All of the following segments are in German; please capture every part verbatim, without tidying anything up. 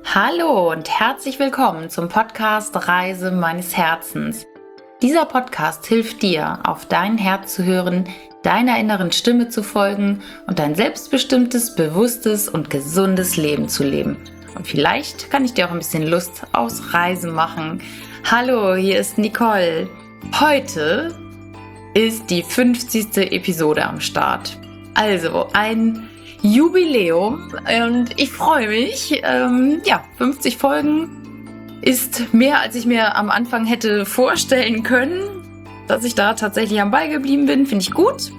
Hallo und herzlich willkommen zum Podcast Reise meines Herzens. Dieser Podcast hilft dir, auf dein Herz zu hören, deiner inneren Stimme zu folgen und ein selbstbestimmtes, bewusstes und gesundes Leben zu leben. Und vielleicht kann ich dir auch ein bisschen Lust aufs Reisen machen. Hallo, hier ist Nicole. Heute ist die fünfzigste Episode am Start. Also ein Jubiläum und ich freue mich. Ähm, ja, fünfzig Folgen ist mehr, als ich mir am Anfang hätte vorstellen können. Dass ich da tatsächlich am Ball geblieben bin, finde ich gut.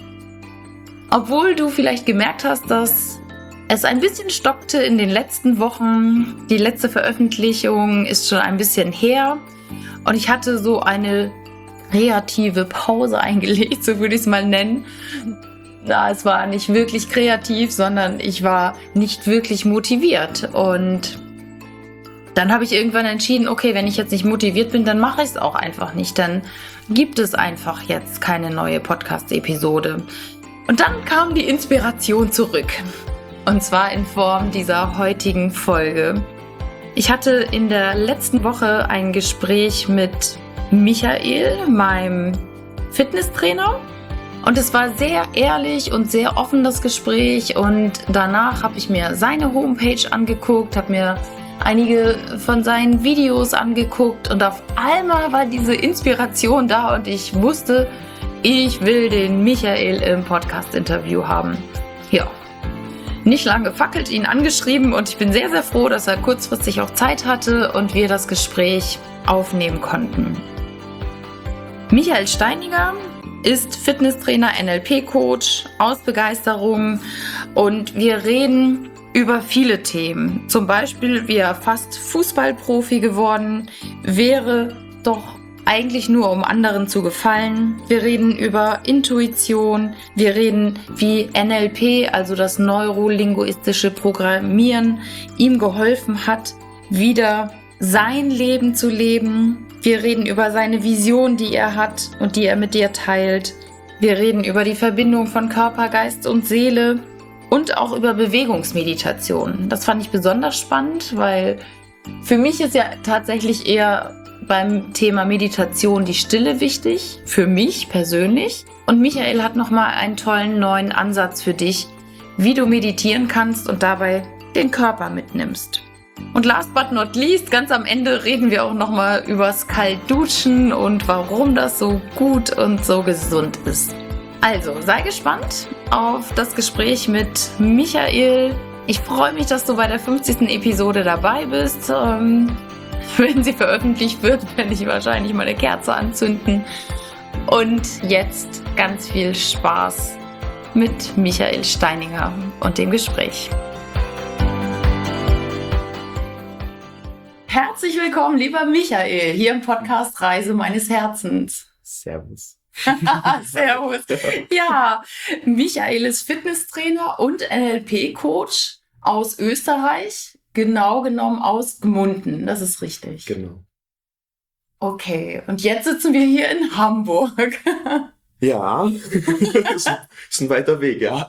Obwohl du vielleicht gemerkt hast, dass es ein bisschen stockte in den letzten Wochen. Die letzte Veröffentlichung ist schon ein bisschen her und ich hatte so eine kreative Pause eingelegt, so würde ich es mal nennen. Na, es war nicht wirklich kreativ, sondern ich war nicht wirklich motiviert. Und dann habe ich irgendwann entschieden, okay, wenn ich jetzt nicht motiviert bin, dann mache ich es auch einfach nicht. Dann gibt es einfach jetzt keine neue Podcast-Episode. Und dann kam die Inspiration zurück. Und zwar in Form dieser heutigen Folge. Ich hatte in der letzten Woche ein Gespräch mit Michael, meinem Fitnesstrainer. Und es war sehr ehrlich und sehr offen, das Gespräch. Und danach habe ich mir seine Homepage angeguckt, habe mir einige von seinen Videos angeguckt. Und auf einmal war diese Inspiration da und ich wusste, ich will den Michael im Podcast-Interview haben. Ja, nicht lange gefackelt, ihn angeschrieben und ich bin sehr, sehr froh, dass er kurzfristig auch Zeit hatte und wir das Gespräch aufnehmen konnten. Michael Steininger ist Fitnesstrainer, N L P-Coach aus Begeisterung und wir reden über viele Themen. Zum Beispiel, wie er fast Fußballprofi geworden wäre, doch eigentlich nur um anderen zu gefallen. Wir reden über Intuition, wir reden, wie N L P, also das neurolinguistische Programmieren, ihm geholfen hat, wieder sein Leben zu leben. Wir reden über seine Vision, die er hat und die er mit dir teilt. Wir reden über die Verbindung von Körper, Geist und Seele und auch über Bewegungsmeditation. Das fand ich besonders spannend, weil für mich ist ja tatsächlich eher beim Thema Meditation die Stille wichtig, für mich persönlich. Und Michael hat nochmal einen tollen neuen Ansatz für dich, wie du meditieren kannst und dabei den Körper mitnimmst. Und last but not least, ganz am Ende reden wir auch nochmal übers Kaltduschen und warum das so gut und so gesund ist. Also, sei gespannt auf das Gespräch mit Michael. Ich freue mich, dass du bei der fünfzigsten Episode dabei bist. Ähm, wenn sie veröffentlicht wird, werde ich wahrscheinlich mal eine Kerze anzünden. Und jetzt ganz viel Spaß mit Michael Steininger und dem Gespräch. Herzlich willkommen, lieber Michael, hier im Podcast Reise meines Herzens. Servus. Servus. Ja, Michael ist Fitnesstrainer und N L P-Coach aus Österreich, genau genommen aus Gmunden, das ist richtig. Genau. Okay, und jetzt sitzen wir hier in Hamburg. Ja, ist ein weiter Weg, ja.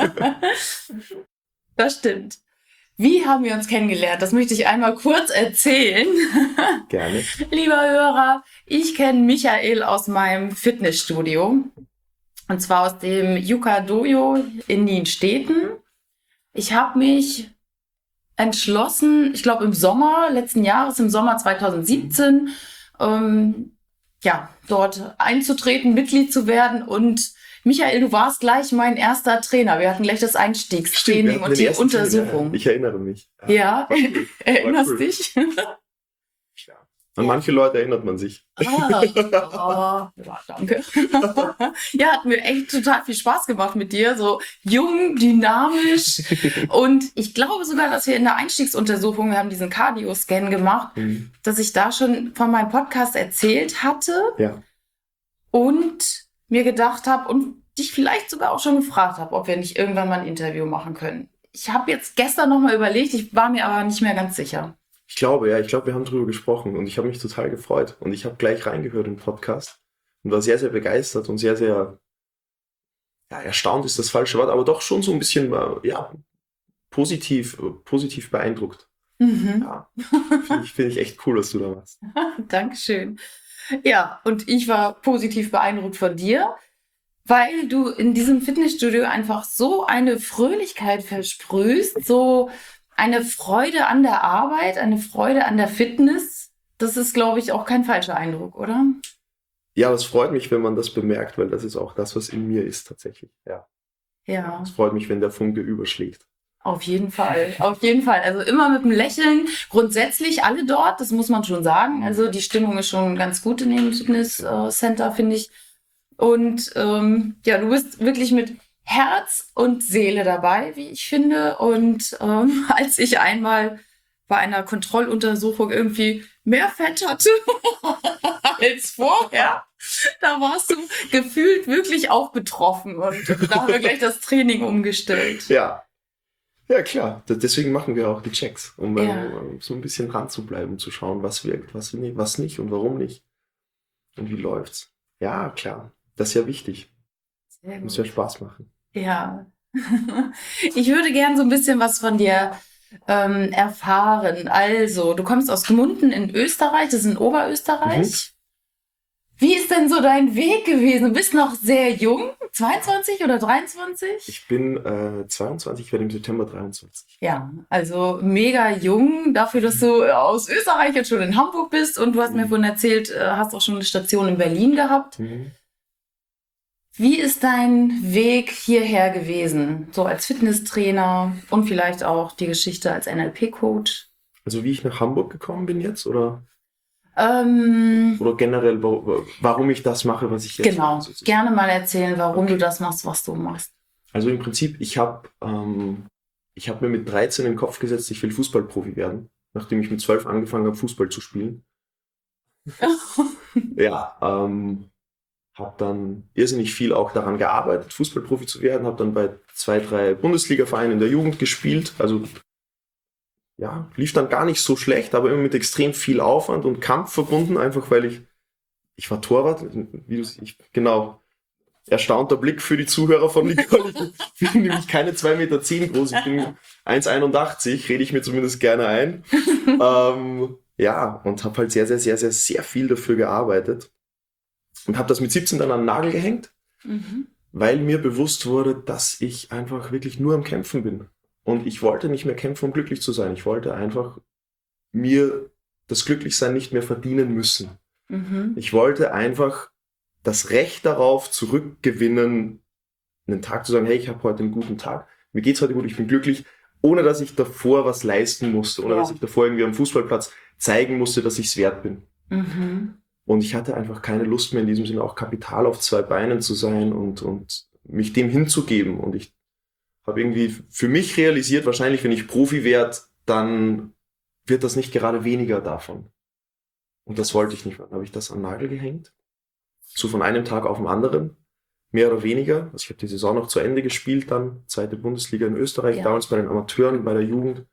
Das stimmt. Wie haben wir uns kennengelernt? Das möchte ich einmal kurz erzählen. Gerne. Lieber Hörer, ich kenne Michael aus meinem Fitnessstudio. Und zwar aus dem Yuka Dojo in Nienstedten. Ich habe mich entschlossen, ich glaube im Sommer letzten Jahres, im Sommer zwanzig siebzehn, ähm, ja, dort einzutreten, Mitglied zu werden. Und Michael, du warst gleich mein erster Trainer. Wir hatten gleich das Einstiegstraining Stimmt, und die Untersuchung. Ja, ich erinnere mich. Ja, cool. erinnerst cool. dich? Ja. An manche Leute erinnert man sich. Ah, oh, ja, danke. Ja, hat mir echt total viel Spaß gemacht mit dir. So jung, dynamisch. Und ich glaube sogar, dass wir in der Einstiegsuntersuchung, wir haben diesen Cardio-Scan gemacht, mhm. dass ich da schon von meinem Podcast erzählt hatte. Ja. Und mir gedacht habe und dich vielleicht sogar auch schon gefragt habe, ob wir nicht irgendwann mal ein Interview machen können. Ich habe jetzt gestern nochmal überlegt, ich war mir aber nicht mehr ganz sicher. Ich glaube, ja, ich glaube, wir haben drüber gesprochen und ich habe mich total gefreut. Und ich habe gleich reingehört im Podcast und war sehr, sehr begeistert und sehr, sehr, ja, erstaunt ist das falsche Wort, aber doch schon so ein bisschen, ja, positiv, positiv beeindruckt Mhm. Ja, finde ich, find ich echt cool, was du da machst. Dankeschön. Ja, und ich war positiv beeindruckt von dir, weil du in diesem Fitnessstudio einfach so eine Fröhlichkeit versprühst, so eine Freude an der Arbeit, eine Freude an der Fitness. Das ist, glaube ich, auch kein falscher Eindruck, oder? Ja, das freut mich, wenn man das bemerkt, weil das ist auch das, was in mir ist tatsächlich. Ja, Ja, es freut mich, wenn der Funke überschlägt. auf jeden Fall. Auf jeden Fall. Also immer mit einem Lächeln. Grundsätzlich alle dort, das muss man schon sagen. Also die Stimmung ist schon ganz gut in dem Fitnesscenter, finde ich. Und ähm, ja, du bist wirklich mit Herz und Seele dabei, wie ich finde. Und ähm, als ich einmal bei einer Kontrolluntersuchung irgendwie mehr Fett hatte als vorher, da warst du gefühlt wirklich auch betroffen. Und da haben wir gleich das Training umgestellt. Ja, ja klar. D- Deswegen machen wir auch die Checks, um äh, Ja. um so ein bisschen dran zu bleiben, zu schauen, was wirkt, was nicht, was nicht und warum nicht und wie läuft's. Ja, klar. Das ist ja wichtig. Sehr Muss gut. ja Spaß machen. Ja. Ich würde gern so ein bisschen was von dir ähm, erfahren. Also, du kommst aus Gmunden in Österreich, das ist in Oberösterreich. Wie ist denn so dein Weg gewesen? Du bist noch sehr jung, zweiundzwanzig oder dreiundzwanzig? Ich bin äh, zweiundzwanzig, ich werde im September dreiundzwanzig. Ja, also mega jung dafür, dass du aus Österreich jetzt schon in Hamburg bist und du hast mir Mhm. vorhin erzählt, äh, hast auch schon eine Station in Berlin gehabt. Mhm. Wie ist dein Weg hierher gewesen? So als Fitnesstrainer und vielleicht auch die Geschichte als N L P-Coach? Also wie ich nach Hamburg gekommen bin jetzt oder, Ähm, oder generell, wa- warum ich das mache, was ich jetzt genau, mache. sozusagen. gerne mal erzählen, warum Okay. du das machst, was du machst. Also im Prinzip, ich habe ähm, ich hab mir mit dreizehn in den Kopf gesetzt, ich will Fußballprofi werden, nachdem ich mit zwölf angefangen habe, Fußball zu spielen. Ja, ähm, habe dann irrsinnig viel auch daran gearbeitet, Fußballprofi zu werden, habe dann bei zwei, drei Bundesliga-Vereinen in der Jugend gespielt, also ja, lief dann gar nicht so schlecht, aber immer mit extrem viel Aufwand und Kampf verbunden, einfach weil ich, ich war Torwart, wie du ich, genau, erstaunter Blick für die Zuhörer von Nicole. Ich bin nämlich keine zwei Meter zehn groß, ich bin eins Komma einundachtzig, rede ich mir zumindest gerne ein. ähm, ja, und habe halt sehr, sehr, sehr, sehr, sehr viel dafür gearbeitet. Und habe das mit siebzehn dann an den Nagel gehängt, Mhm. weil mir bewusst wurde, dass ich einfach wirklich nur am Kämpfen bin. Und ich wollte nicht mehr kämpfen, um glücklich zu sein. Ich wollte einfach mir das Glücklichsein nicht mehr verdienen müssen. Mhm. Ich wollte einfach das Recht darauf zurückgewinnen, einen Tag zu sagen, hey, ich habe heute einen guten Tag, mir geht's heute gut, ich bin glücklich, ohne dass ich davor was leisten musste, ohne Ja. dass ich davor irgendwie am Fußballplatz zeigen musste, dass ich's wert bin. Mhm. Und ich hatte einfach keine Lust mehr in diesem Sinne auch Kapital auf zwei Beinen zu sein und, und mich dem hinzugeben. Und ich habe irgendwie für mich realisiert, wahrscheinlich wenn ich Profi werde, dann wird das nicht gerade weniger davon. Und das wollte ich nicht mehr. Dann habe ich das an den Nagel gehängt. So von einem Tag auf den anderen. Mehr oder weniger. Also ich habe die Saison noch zu Ende gespielt dann. Zweite Bundesliga in Österreich, Ja. damals bei den Amateuren, bei der Jugend.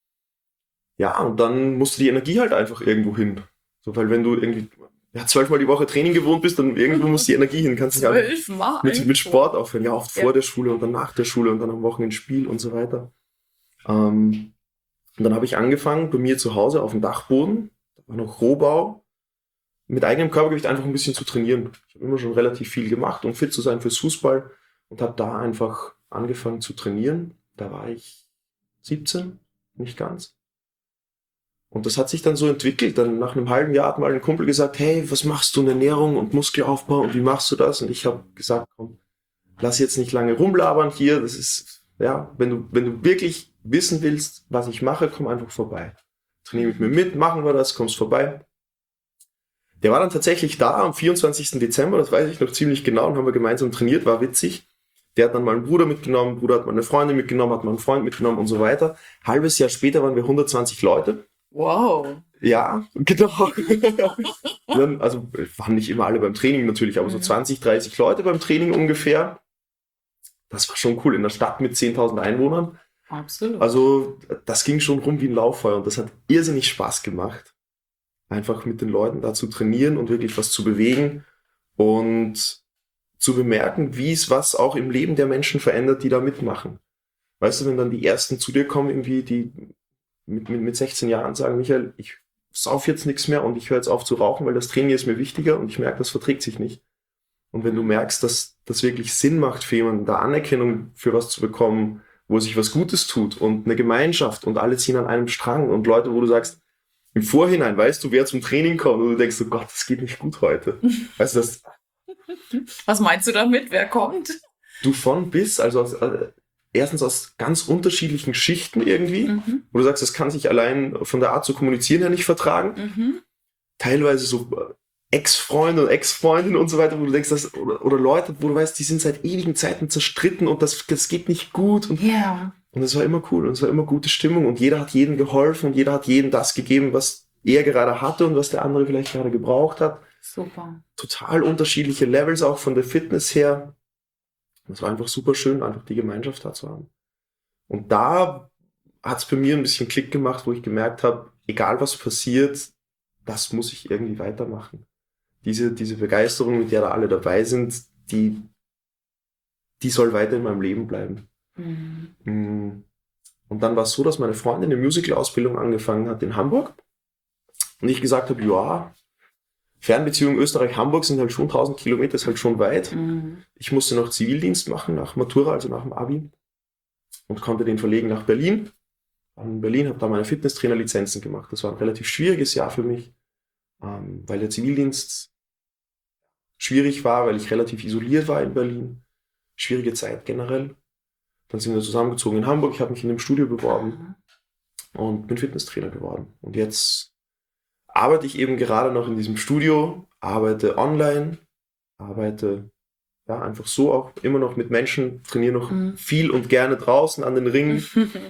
Ja, und dann musste die Energie halt einfach irgendwo hin. So, weil wenn du irgendwie ja, zwölfmal die Woche Training gewohnt bist, dann irgendwo muss die Energie hin. Kannst nicht einfach Zwölfmal. mit, mit Sport aufhören. Ja, oft Ja. vor der Schule und dann nach der Schule und dann am Wochenende Spiel und so weiter. Ähm, und dann habe ich angefangen, bei mir zu Hause auf dem Dachboden, da war noch Rohbau, mit eigenem Körpergewicht einfach ein bisschen zu trainieren. Ich habe immer schon relativ viel gemacht, um fit zu sein fürs Fußball und habe da einfach angefangen zu trainieren. Da war ich siebzehn, nicht ganz. Und das hat sich dann so entwickelt. Dann nach einem halben Jahr hat mal ein Kumpel gesagt, hey, was machst du in Ernährung und Muskelaufbau und wie machst du das? Und ich habe gesagt, komm, lass jetzt nicht lange rumlabern hier. Das ist, ja, wenn du, wenn du wirklich wissen willst, was ich mache, komm einfach vorbei. Trainier mit mir mit, machen wir das, kommst vorbei. Der war dann tatsächlich da am vierundzwanzigsten Dezember, das weiß ich noch ziemlich genau, und haben wir gemeinsam trainiert, war witzig. Der hat dann mal einen Bruder mitgenommen, Bruder hat mal eine Freundin mitgenommen, hat mal einen Freund mitgenommen und so weiter. Halbes Jahr später waren wir hundertzwanzig Leute. Wow. Ja, genau. Dann, also waren nicht immer alle beim Training natürlich, aber so Mhm. zwanzig, dreißig Leute beim Training ungefähr. Das war schon cool in der Stadt mit zehntausend Einwohnern. Absolut. Also das ging schon rum wie ein Lauffeuer und das hat irrsinnig Spaß gemacht. Einfach mit den Leuten da zu trainieren und wirklich was zu bewegen und zu bemerken, wie es was auch im Leben der Menschen verändert, die da mitmachen. Weißt du, wenn dann die Ersten zu dir kommen, irgendwie, die mit, mit, mit sechzehn Jahren sagen, Michael, ich sauf jetzt nichts mehr und ich höre jetzt auf zu rauchen, weil das Training ist mir wichtiger und ich merke, das verträgt sich nicht. Und wenn du merkst, dass das wirklich Sinn macht für jemanden, da Anerkennung für was zu bekommen, wo sich was Gutes tut und eine Gemeinschaft und alle ziehen an einem Strang und Leute, wo du sagst, im Vorhinein weißt du, wer zum Training kommt und du denkst, oh Gott, das geht nicht gut heute. Weißt du, das, was meinst du damit? Wer kommt? Du von bis, also aus, äh, erstens aus ganz unterschiedlichen Schichten irgendwie, mhm. wo du sagst, das kann sich allein von der Art zu kommunizieren her nicht vertragen. Mhm. Teilweise so Ex-Freunde und Ex-Freundinnen und so weiter, wo du denkst, dass, oder, oder Leute, wo du weißt, die sind seit ewigen Zeiten zerstritten und das, das geht nicht gut. Und, yeah. und es war immer cool und es war immer gute Stimmung und jeder hat jedem geholfen und jeder hat jedem das gegeben, was er gerade hatte und was der andere vielleicht gerade gebraucht hat. Super. Total unterschiedliche Levels auch von der Fitness her. Das war einfach super schön, einfach die Gemeinschaft da zu haben. Und da hat es bei mir ein bisschen Klick gemacht, wo ich gemerkt habe, egal was passiert, das muss ich irgendwie weitermachen. Diese, diese Begeisterung, mit der da alle dabei sind, die, die soll weiter in meinem Leben bleiben. Mhm. Und dann war es so, dass meine Freundin eine Musical-Ausbildung angefangen hat in Hamburg. Und ich gesagt habe, ja, Fernbeziehungen Österreich-Hamburg sind halt schon tausend Kilometer, ist halt schon weit. Mhm. Ich musste noch Zivildienst machen, nach Matura, also nach dem Abi. Und konnte den verlegen nach Berlin. In Berlin habe da meine Fitnesstrainerlizenzen gemacht. Das war ein relativ schwieriges Jahr für mich, ähm, weil der Zivildienst schwierig war, weil ich relativ isoliert war in Berlin. Schwierige Zeit generell. Dann sind wir zusammengezogen in Hamburg. Ich habe mich in einem Studio beworben und bin Fitnesstrainer geworden. Und jetzt arbeite ich eben gerade noch in diesem Studio, arbeite online, arbeite ja einfach so auch immer noch mit Menschen, trainiere noch mhm. viel und gerne draußen an den Ringen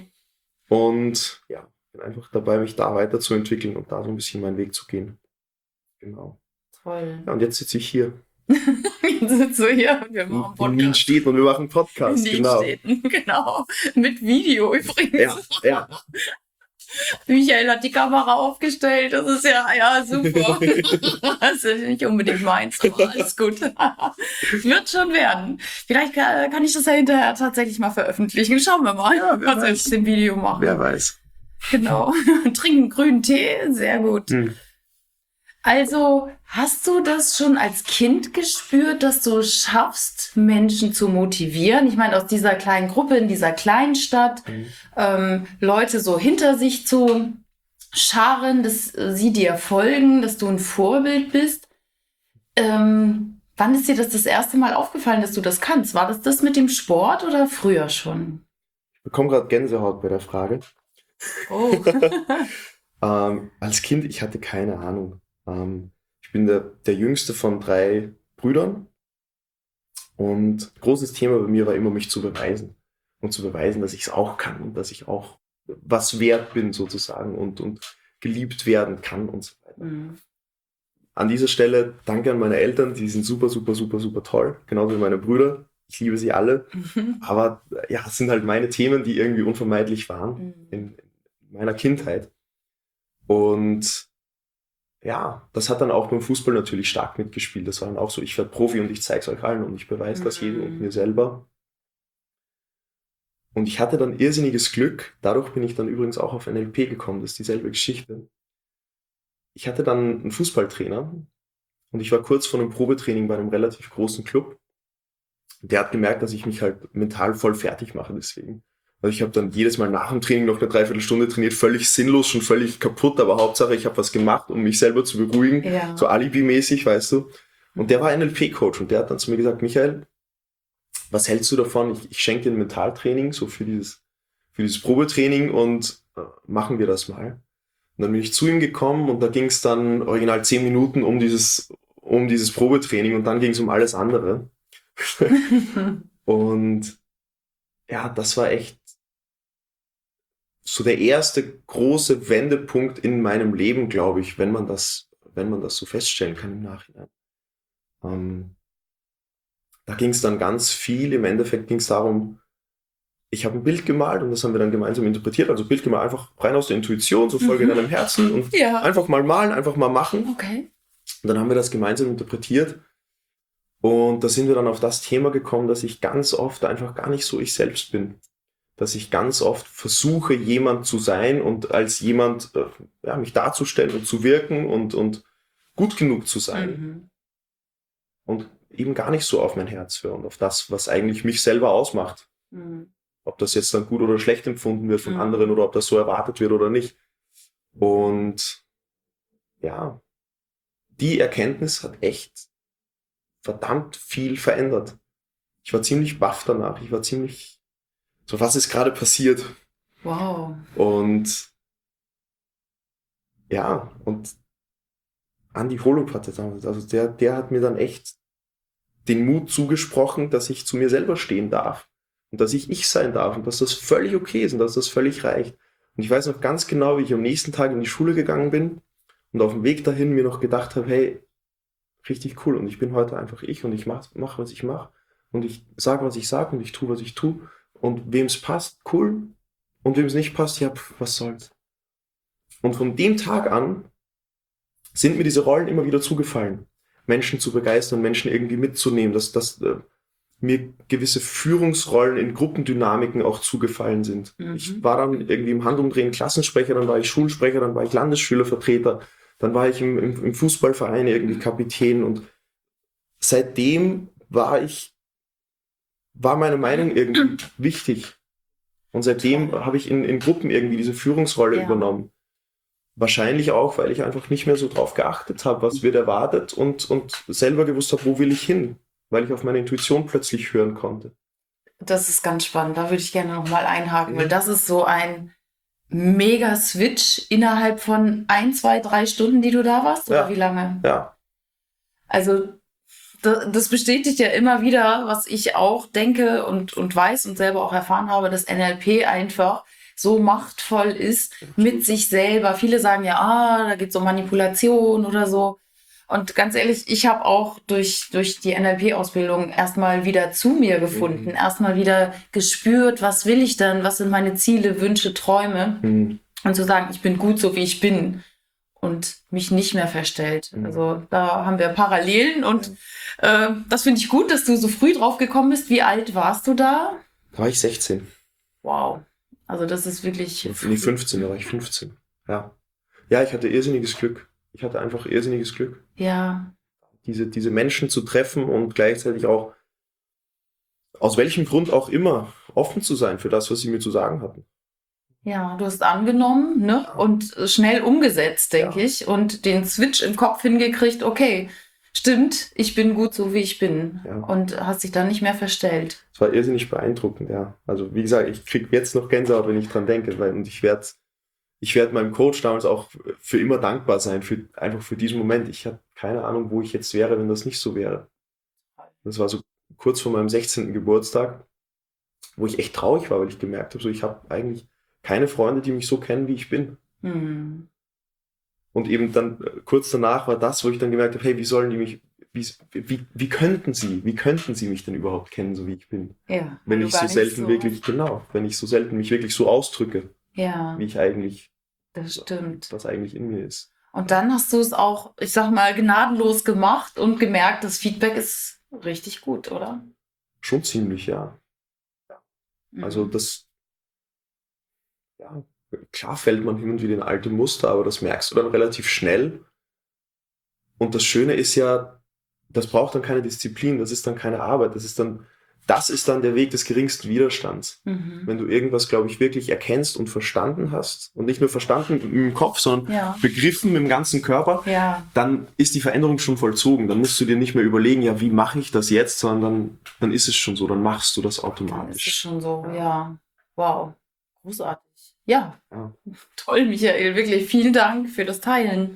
und ja, bin einfach dabei, mich da weiterzuentwickeln und da so ein bisschen meinen Weg zu gehen. Genau. Toll. Ja, und jetzt sitze ich hier. Jetzt sitze ich hier und wir machen einen Podcast. In Nienstedt und wir machen einen Podcast, in genau. Genau. Mit Video übrigens. Ja, ja. Michael hat die Kamera aufgestellt, das ist ja, ja, super. Das ist nicht unbedingt meins, aber alles gut. Wird schon werden. Vielleicht kann ich das ja hinterher tatsächlich mal veröffentlichen. Schauen wir mal, ja, was wir mit dem Video machen. Wer weiß. Genau. Trinken grünen Tee, sehr gut. Hm. Also, hast du das schon als Kind gespürt, dass du schaffst, Menschen zu motivieren? Ich meine, aus dieser kleinen Gruppe, in dieser kleinen Stadt, mhm. ähm, Leute so hinter sich zu scharen, dass sie dir folgen, dass du ein Vorbild bist. Ähm, wann ist dir das das erste Mal aufgefallen, dass du das kannst? War das das mit dem Sport oder früher schon? Ich bekomme gerade Gänsehaut bei der Frage. Oh. ähm, als Kind, ich hatte keine Ahnung. Ich bin der, der jüngste von drei Brüdern und großes Thema bei mir war immer, mich zu beweisen und zu beweisen, dass ich es auch kann und dass ich auch was wert bin sozusagen und, und geliebt werden kann und so weiter. Mhm. An dieser Stelle danke an meine Eltern, die sind super, super, super, super toll, genauso wie meine Brüder. Ich liebe sie alle, mhm. aber ja, es sind halt meine Themen, die irgendwie unvermeidlich waren mhm. in, in meiner Kindheit. Und ja, das hat dann auch beim Fußball natürlich stark mitgespielt. Das war dann auch so, ich werde Profi und ich zeige es euch allen und ich beweise mhm. das jedem und mir selber. Und ich hatte dann irrsinniges Glück. Dadurch bin ich dann übrigens auch auf N L P gekommen. Das ist dieselbe Geschichte. Ich hatte dann einen Fußballtrainer und ich war kurz vor einem Probetraining bei einem relativ großen Club. Der hat gemerkt, dass ich mich halt mental voll fertig mache deswegen. Also ich habe dann jedes Mal nach dem Training noch eine Dreiviertelstunde trainiert, völlig sinnlos, schon völlig kaputt, aber Hauptsache ich habe was gemacht, um mich selber zu beruhigen, ja. So Alibi-mäßig, weißt du. Und der war N L P-Coach und der hat dann zu mir gesagt, Michael, was hältst du davon? Ich, ich schenke dir ein Mentaltraining, so für dieses, für dieses Probetraining und äh, machen wir das mal. Und dann bin ich zu ihm gekommen und da ging es dann original zehn Minuten um dieses, um dieses Probetraining und dann ging es um alles andere. Und ja, das war echt so der erste große Wendepunkt in meinem Leben, glaube ich, wenn man das, wenn man das so feststellen kann im Nachhinein. Ähm, da ging es dann ganz viel, im Endeffekt ging es darum, ich habe ein Bild gemalt und das haben wir dann gemeinsam interpretiert, also Bild gemalt einfach rein aus der Intuition, so Folge mhm. deinem Herzen und ja. einfach mal malen, einfach mal machen. Okay. Und dann haben wir das gemeinsam interpretiert und da sind wir dann auf das Thema gekommen, dass ich ganz oft einfach gar nicht so ich selbst bin. dass ich ganz oft versuche, jemand zu sein und als jemand äh, ja, mich darzustellen und zu wirken und, und gut genug zu sein. Mhm. Und eben gar nicht so auf mein Herz hören, auf das, was eigentlich mich selber ausmacht. Mhm. Ob das jetzt dann gut oder schlecht empfunden wird von Mhm. anderen oder ob das so erwartet wird oder nicht. Und ja, die Erkenntnis hat echt verdammt viel verändert. Ich war ziemlich baff danach. Ich war ziemlich so, was ist gerade passiert? Wow. Und ja, und Andi Holub hatte damals, also der, der hat mir dann echt den Mut zugesprochen, dass ich zu mir selber stehen darf und dass ich ich sein darf und dass das völlig okay ist und dass das völlig reicht. Und ich weiß noch ganz genau, wie ich am nächsten Tag in die Schule gegangen bin und auf dem Weg dahin mir noch gedacht habe, hey, richtig cool und ich bin heute einfach ich und ich mach, mach was ich mache und ich sage, was ich sage und ich tue, was ich tue und wem es passt, cool und wem es nicht passt, ja, pf, was soll's. Und von dem Tag an sind mir diese Rollen immer wieder zugefallen. Menschen zu begeistern, Menschen irgendwie mitzunehmen, dass, dass äh, mir gewisse Führungsrollen in Gruppendynamiken auch zugefallen sind. Mhm. Ich war dann irgendwie im Handumdrehen Klassensprecher, dann war ich Schulsprecher, dann war ich Landesschülervertreter, dann war ich im, im, im Fußballverein irgendwie Kapitän und seitdem war ich, war meine Meinung irgendwie wichtig. Und seitdem habe ich in, in Gruppen irgendwie diese Führungsrolle Ja. übernommen. Wahrscheinlich auch, weil ich einfach nicht mehr so drauf geachtet habe, was wird erwartet und, und selber gewusst habe, wo will ich hin, weil ich auf meine Intuition plötzlich hören konnte. Das ist ganz spannend. Da würde ich gerne nochmal einhaken, Mhm. weil das ist so ein mega Switch innerhalb von ein, zwei, drei Stunden, die du da warst, oder Ja. wie lange? Ja, Also da- das bestätigt ja immer wieder, was ich auch denke und, und weiß und selber auch erfahren habe, dass N L P einfach so machtvoll ist mit sich selber. Viele sagen ja, ah, da geht's um Manipulation oder so. Und ganz ehrlich, ich habe auch durch, durch die N L P-Ausbildung erstmal wieder zu mir gefunden, Mhm. erstmal wieder gespürt, was will ich denn, was sind meine Ziele, Wünsche, Träume. mhm. Und zu sagen, ich bin gut so, wie ich bin und mich nicht mehr verstellt. Mhm. Also da haben wir Parallelen und äh, das finde ich gut, dass du so früh drauf gekommen bist. Wie alt warst du da? Da war ich sechzehn. Wow. Also das ist wirklich... Nee, fünfzehn, da war ich fünfzehn. Ja. Ja, ich hatte irrsinniges Glück. Ich hatte einfach irrsinniges Glück. Ja, Diese, diese Menschen zu treffen und gleichzeitig auch, aus welchem Grund auch immer, offen zu sein für das, was sie mir zu sagen hatten. ja, du hast angenommen, ne? Und schnell umgesetzt, denke Ja. ich. Und den Switch im Kopf hingekriegt, okay, stimmt, ich bin gut so, wie ich bin. Ja. Und hast dich dann nicht mehr verstellt. Es war irrsinnig beeindruckend, ja. Also wie gesagt, ich krieg jetzt noch Gänsehaut, wenn ich dran denke, weil und ich werde ich werd meinem Coach damals auch für immer dankbar sein, für, einfach für diesen Moment. Ich habe keine Ahnung, wo ich jetzt wäre, wenn das nicht so wäre. Das war so kurz vor meinem sechzehnten Geburtstag, wo ich echt traurig war, weil ich gemerkt habe, so ich habe eigentlich keine Freunde, die mich so kennen, wie ich bin. Hm. Und eben dann äh, kurz danach war das, wo ich dann gemerkt habe, hey, wie sollen die mich, wie, wie, wie könnten sie, wie könnten sie mich denn überhaupt kennen, so wie ich bin? Ja. Wenn du ich gar so nicht selten wirklich, genau, wenn ich so selten mich wirklich so ausdrücke, Ja, wie ich eigentlich, das stimmt. was eigentlich in mir ist. Und dann hast du es auch, ich sag mal, gnadenlos gemacht und gemerkt, das Feedback ist richtig gut, oder? Schon ziemlich, ja. Also Mhm. das, ja, klar fällt man hin und wieder in alte Muster, aber das merkst du dann relativ schnell. Und das Schöne ist ja, das braucht dann keine Disziplin, das ist dann keine Arbeit, das ist dann, das ist dann der Weg des geringsten Widerstands. Mhm. Wenn du irgendwas, glaube ich, wirklich erkennst und verstanden hast und nicht nur verstanden im Kopf, sondern Ja. begriffen im ganzen Körper, Ja, dann ist die Veränderung schon vollzogen. Dann musst du dir nicht mehr überlegen, ja, wie mache ich das jetzt, sondern dann, dann ist es schon so, dann machst du das dann ist es automatisch. schon so, ja. Wow, großartig. Ja, Ja, toll, Michael, wirklich vielen Dank für das Teilen.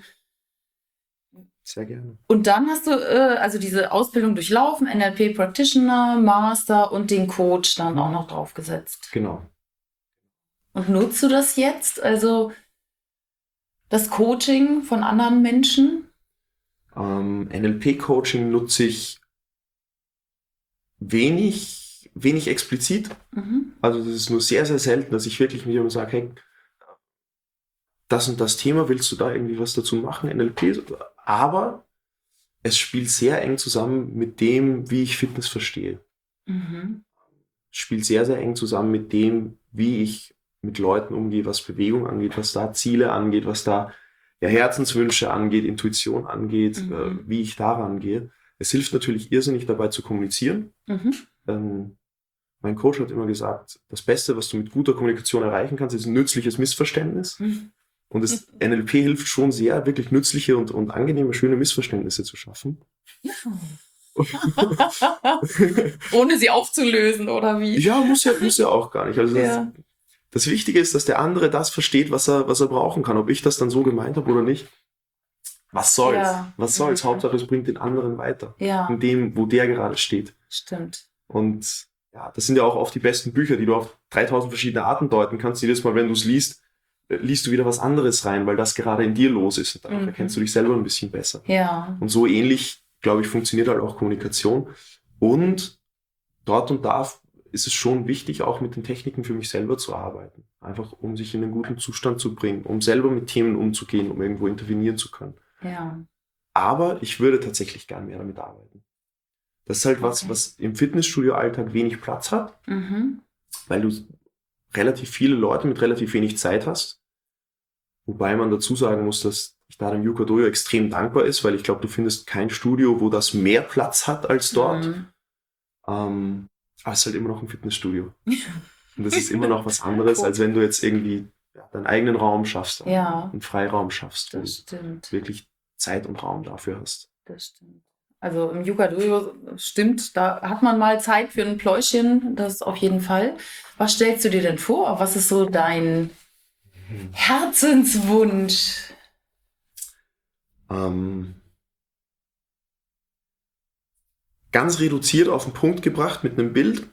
sehr gerne. Und dann hast du äh, also diese Ausbildung durchlaufen, N L P Practitioner, Master und den Coach dann auch noch draufgesetzt. Genau. Und nutzt du das jetzt? Also das Coaching von anderen Menschen? Ähm, N L P-Coaching nutze ich wenig, wenig explizit. Mhm. Also das ist nur sehr, sehr selten, dass ich wirklich mit jemandem sage, hey, das und das Thema, willst du da irgendwie was dazu machen, N L P? Aber es spielt sehr eng zusammen mit dem, wie ich Fitness verstehe. Mhm. Es spielt sehr, sehr eng zusammen mit dem, wie ich mit Leuten umgehe, was Bewegung angeht, was da Ziele angeht, was da ja, Herzenswünsche angeht, Intuition angeht, Mhm. äh, wie ich daran gehe. Es hilft natürlich irrsinnig dabei zu kommunizieren. Mhm. Ähm, mein Coach hat immer gesagt, das Beste, was du mit guter Kommunikation erreichen kannst, ist ein nützliches Missverständnis. Mhm. Und das N L P hilft schon sehr, wirklich nützliche und, und angenehme, schöne Missverständnisse zu schaffen. Ohne sie aufzulösen, oder wie? Ja, muss ja, muss ja auch gar nicht. Also das, Ja. das Wichtige ist, dass der andere das versteht, was er, was er brauchen kann. Ob ich das dann so gemeint habe oder nicht. Was soll's? Ja. Was soll's? Mhm. Hauptsache, es bringt den anderen weiter. Ja, In dem, wo der gerade steht. stimmt. Und ja, das sind ja auch oft die besten Bücher, die du auf dreitausend verschiedene Arten deuten kannst. Jedes Mal, wenn du es liest, äh, liest du wieder was anderes rein, weil das gerade in dir los ist. Und dadurch Mhm. erkennst du dich selber ein bisschen besser. Ja. Und so ähnlich, glaube ich, funktioniert halt auch Kommunikation. Und dort und da ist es schon wichtig, auch mit den Techniken für mich selber zu arbeiten. Einfach, um sich in einen guten Zustand zu bringen, um selber mit Themen umzugehen, um irgendwo intervenieren zu können. Ja. Aber ich würde tatsächlich gern mehr damit arbeiten. Das ist halt was, Okay. was im Fitnessstudio-Alltag wenig Platz hat, Mhm. weil du relativ viele Leute mit relativ wenig Zeit hast. Wobei man dazu sagen muss, dass ich da dem Yuka Dojo extrem dankbar ist, weil ich glaube, du findest kein Studio, wo das mehr Platz hat als dort. Mhm. Ähm, aber es ist halt immer noch ein Fitnessstudio. Und das ist immer noch was anderes, Cool. als wenn du jetzt irgendwie ja, deinen eigenen Raum schaffst, Ja. einen Freiraum schaffst, wo Das stimmt. du wirklich Zeit und Raum dafür hast. Das stimmt. Also im Yuka Dojo stimmt, da hat man mal Zeit für ein Pläuschen, das auf jeden Fall. Was stellst du dir denn vor? Was ist so dein Herzenswunsch? Ähm, ganz reduziert auf den Punkt gebracht mit einem Bild.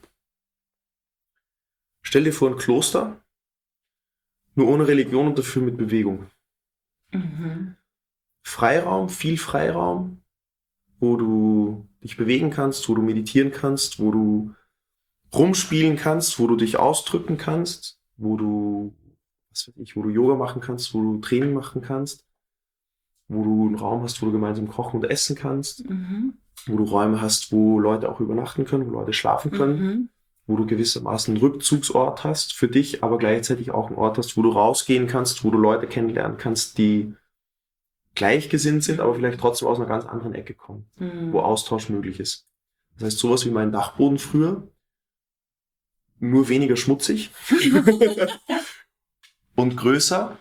Stell dir vor ein Kloster, nur ohne Religion und dafür mit Bewegung. Mhm. Freiraum, viel Freiraum, wo du dich bewegen kannst, wo du meditieren kannst, wo du rumspielen kannst, wo du dich ausdrücken kannst, wo du, was weiß ich, wo du Yoga machen kannst, wo du Training machen kannst, wo du einen Raum hast, wo du gemeinsam kochen und essen kannst, Mhm. wo du Räume hast, wo Leute auch übernachten können, wo Leute schlafen können, Mhm. wo du gewissermaßen einen Rückzugsort hast für dich, aber gleichzeitig auch einen Ort hast, wo du rausgehen kannst, wo du Leute kennenlernen kannst, die gleichgesinnt sind, aber vielleicht trotzdem aus einer ganz anderen Ecke kommen, Mhm. wo Austausch möglich ist. Das heißt, sowas wie mein Dachboden früher, nur weniger schmutzig und größer.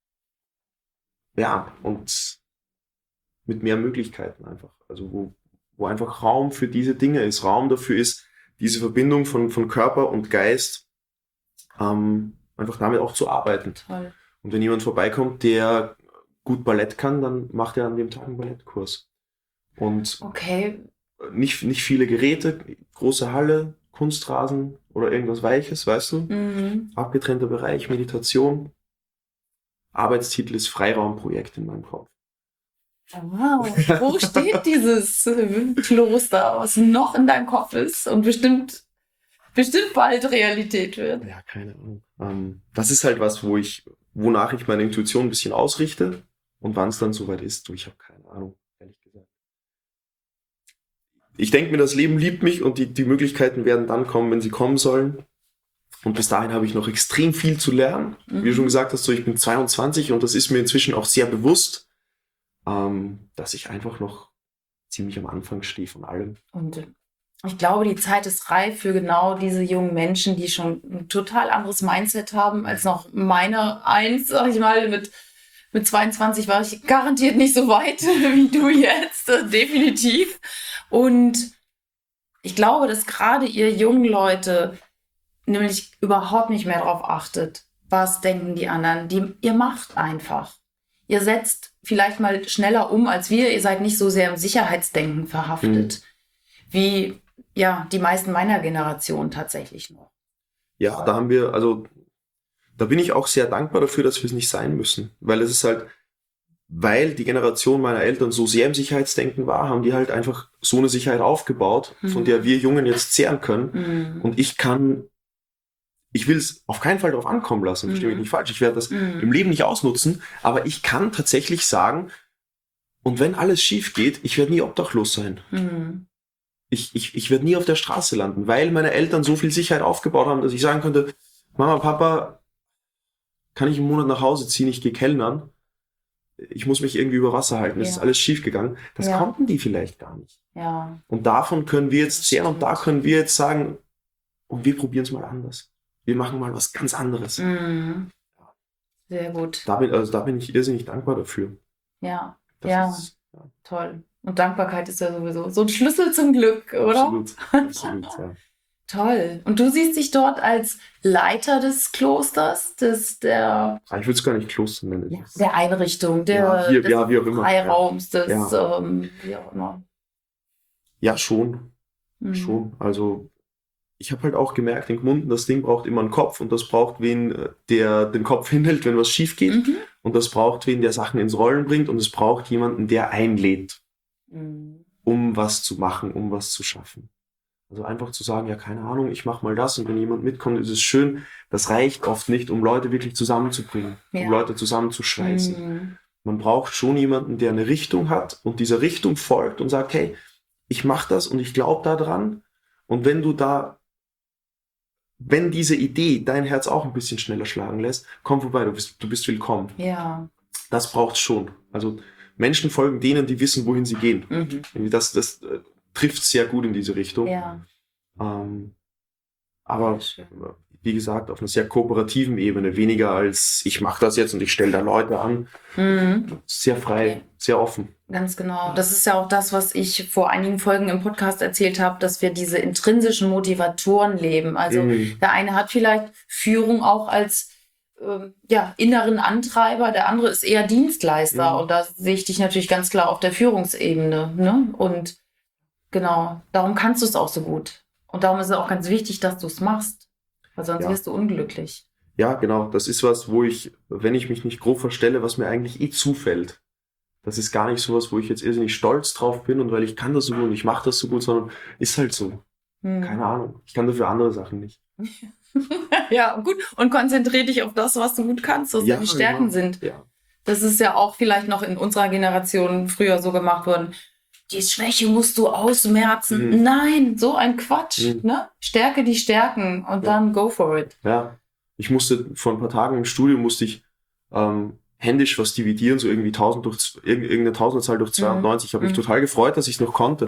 Ja, und mit mehr Möglichkeiten einfach. Also wo, wo einfach Raum für diese Dinge ist, Raum dafür ist, diese Verbindung von, von Körper und Geist ähm, einfach damit auch zu arbeiten. Toll. Und wenn jemand vorbeikommt, der gut Ballett kann, dann macht er an dem Tag einen Ballettkurs. Und Okay. nicht, nicht viele Geräte, große Halle, Kunstrasen oder irgendwas Weiches, weißt du? Mhm. Abgetrennter Bereich, Meditation. Arbeitstitel ist Freiraumprojekt in meinem Kopf. Wow. Wo steht dieses äh, Kloster, was noch in deinem Kopf ist und bestimmt, bestimmt bald Realität wird? Ja, keine Ahnung. Ähm, das ist halt was, wo ich, wonach ich meine Intuition ein bisschen ausrichte. Und wann es dann soweit ist, du, ich habe keine Ahnung, ehrlich gesagt. Ich denke mir, das Leben liebt mich und die, die Möglichkeiten werden dann kommen, wenn sie kommen sollen. Und bis dahin habe ich noch extrem viel zu lernen. Mhm. Wie du schon gesagt hast, so, ich bin zweiundzwanzig und das ist mir inzwischen auch sehr bewusst, ähm, dass ich einfach noch ziemlich am Anfang stehe von allem. Und äh, ich glaube, die Zeit ist reif für genau diese jungen Menschen, die schon ein total anderes Mindset haben als noch meine eins, sag ich mal, mit Mit zweiundzwanzig war ich garantiert nicht so weit wie du jetzt, äh, definitiv. Und ich glaube, dass gerade ihr jungen Leute nämlich überhaupt nicht mehr darauf achtet, was denken die anderen. Die, ihr macht einfach. Ihr setzt vielleicht mal schneller um als wir. Ihr seid nicht so sehr im Sicherheitsdenken verhaftet, wie ja die meisten meiner Generation tatsächlich noch. Ja, da haben wir, also da bin ich auch sehr dankbar dafür, dass wir es nicht sein müssen. Weil es ist halt, weil die Generation meiner Eltern so sehr im Sicherheitsdenken war, haben die halt einfach so eine Sicherheit aufgebaut, Mhm. von der wir Jungen jetzt zehren können. Mhm. Und ich kann, ich will es auf keinen Fall darauf ankommen lassen, verstehe mich Mhm. nicht falsch. Ich werde das Mhm. im Leben nicht ausnutzen, aber ich kann tatsächlich sagen, und wenn alles schief geht, ich werde nie obdachlos sein. Mhm. Ich, ich, ich werde nie auf der Straße landen, weil meine Eltern so viel Sicherheit aufgebaut haben, dass ich sagen könnte, Mama, Papa, kann ich im Monat nach Hause ziehen, ich gehe kellnern, ich muss mich irgendwie über Wasser halten, es Ja. ist alles schief gegangen. Das Ja. konnten die vielleicht gar nicht. Ja. Und davon können wir jetzt zehren und da Stimmt. können wir jetzt sagen, und wir probieren es mal anders. Wir machen mal was ganz anderes. Mhm. Sehr gut. Da bin, also da bin ich irrsinnig dankbar dafür. Ja, Das ja, ist, ja, toll. Und Dankbarkeit ist ja sowieso so ein Schlüssel zum Glück, oder? absolut, absolut, ja. Toll. Und du siehst dich dort als Leiter des Klosters, des, der, Ah, ich würde es gar nicht Kloster nennen. ja, der Einrichtung, der, Ja, wie- des ja, wie auch immer. Freiraums, des, Ja. ähm, wie auch immer. Ja, schon, Mhm. schon. Also ich habe halt auch gemerkt in Gmunden, das Ding braucht immer einen Kopf und das braucht wen, der den Kopf hinhält, wenn was schief geht. Mhm. Und das braucht wen, der Sachen ins Rollen bringt und es braucht jemanden, der einlädt, Mhm. um was zu machen, um was zu schaffen. Also einfach zu sagen, ja, keine Ahnung, ich mache mal das und wenn jemand mitkommt, ist es schön. Das reicht oft nicht, um Leute wirklich zusammenzubringen, Ja. um Leute zusammenzuschweißen. Mhm. Man braucht schon jemanden, der eine Richtung hat und dieser Richtung folgt und sagt, hey, ich mache das und ich glaube da dran. Und wenn du da, wenn diese Idee dein Herz auch ein bisschen schneller schlagen lässt, komm vorbei, du bist, du bist willkommen. Ja. Das braucht schon. Also Menschen folgen denen, die wissen, wohin sie gehen. Mhm. Das, das äh, trifft sehr gut in diese Richtung. Ja. Ähm, aber Sehr schön. wie gesagt, auf einer sehr kooperativen Ebene, weniger als ich mache das jetzt und ich stelle da Leute an. Mhm. Sehr frei, Okay. sehr offen. Ganz genau. Das ist ja auch das, was ich vor einigen Folgen im Podcast erzählt habe, dass wir diese intrinsischen Motivatoren leben. Also Mhm. der eine hat vielleicht Führung auch als ähm, ja, inneren Antreiber, der andere ist eher Dienstleister. Mhm. Und da sehe ich dich natürlich ganz klar auf der Führungsebene. Ne? Und genau, darum kannst du es auch so gut. Und darum ist es auch ganz wichtig, dass du es machst. Weil sonst Ja. wirst du unglücklich. Ja, genau. Das ist was, wo ich, wenn ich mich nicht grob verstelle, was mir eigentlich eh zufällt. Das ist gar nicht sowas, wo ich jetzt irrsinnig stolz drauf bin und weil ich kann das so gut und ich mache das so gut, sondern ist halt so. Hm. Keine Ahnung. Ich kann dafür andere Sachen nicht. Ja, gut. Und konzentriere dich auf das, was du gut kannst, was deine Stärken genau. sind. Ja. Das ist ja auch vielleicht noch in unserer Generation früher so gemacht worden. Die Schwäche musst du ausmerzen. Mhm. Nein, so ein Quatsch. Mhm. Ne? Stärke die Stärken und Ja. dann go for it. Ja. Ich musste, vor ein paar Tagen im Studium musste ich ähm, händisch was dividieren, so irgendwie tausend durch, z- irg- irgendeine Tausenderzahl durch zweiundneunzig. Ich habe mich Mhm. total gefreut, dass ich es noch konnte.